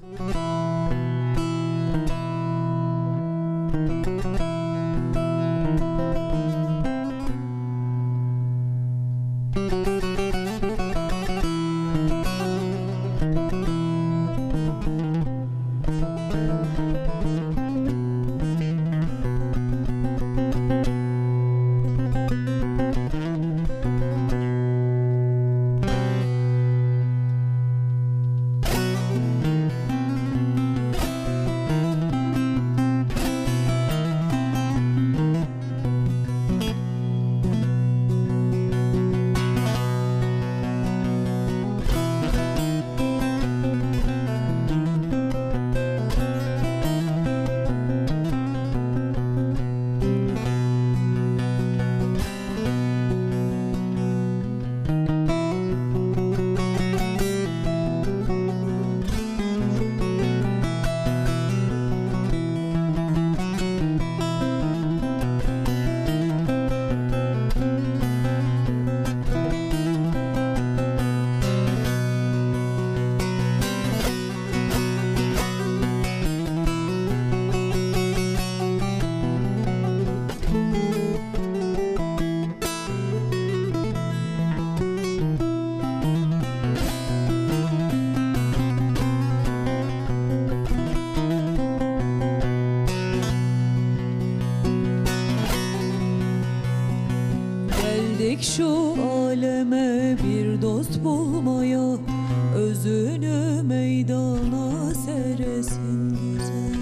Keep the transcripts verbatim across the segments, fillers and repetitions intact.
Şu aleme bir dost bulmaya, özünü meydana seresin güzel.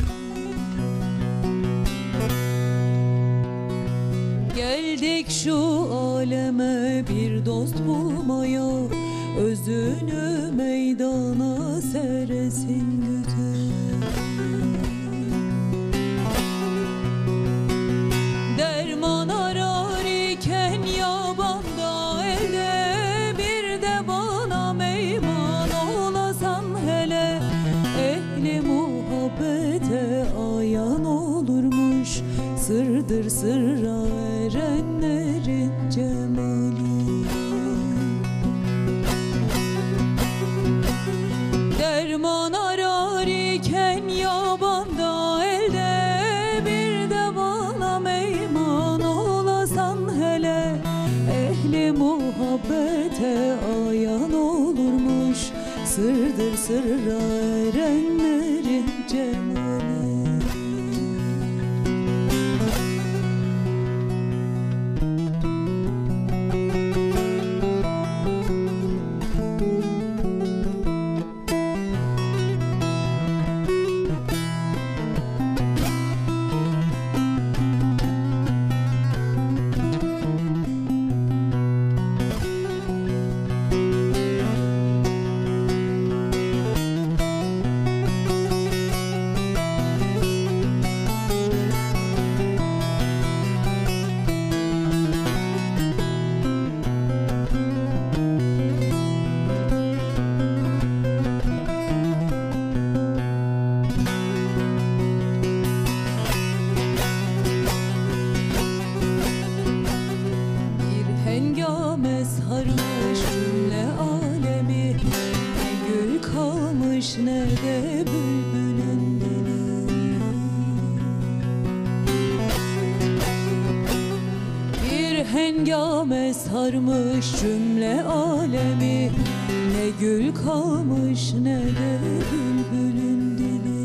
Geldik şu aleme bir dost bulmaya, özünü meydana seresin güzel. Derman arar iken yabanda elde, bir de bana meyman olasan hele. Ehli muhabbete ayan olurmuş, sırdır sırra erenlerin cemali. Derman arar iken yabanda elde, bir de bana meyman olasan hele. Ehli muhabbete ayan olurmuş, sırdır sırra erenlerin cemali. Sarmış cümle alemi, ne gül kalmış ne de bülbülün dili. Bir hengame sarmış cümle alemi, ne gül kalmış ne de bülbülün dili.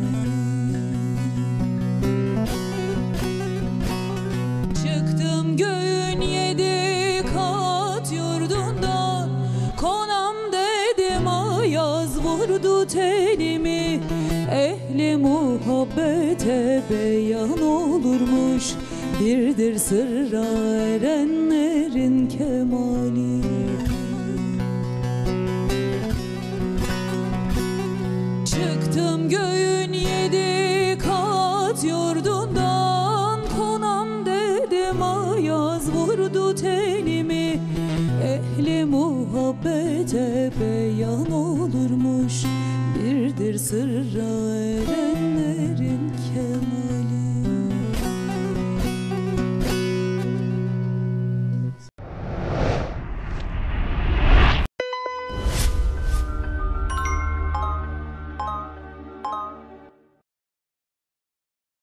Çıktım göğün yedi yurdundan, konam dedim ayaz vurdu tenimi. Ehli muhabbete beyan olurmuş, birdir sırra erenlerin kemali. Çıktım göğün yedi kat yurdundan, konam dedim ayaz vurdu tenimi. Ehli muhabbete beyan olurmuş, birdir sırra erenlerin kemali.